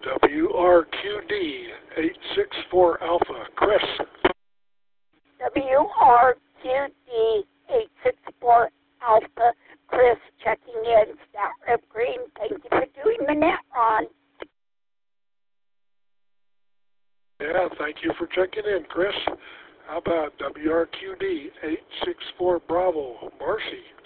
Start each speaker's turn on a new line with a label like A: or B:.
A: WRQD 864 Alpha, Chris.
B: WRQD 864 Alpha, Chris checking in. Stat Rep Green, thank you for doing the net, Ron.
A: Yeah, thank you for checking in, Chris. How about WRQD 864 Bravo, Marcy?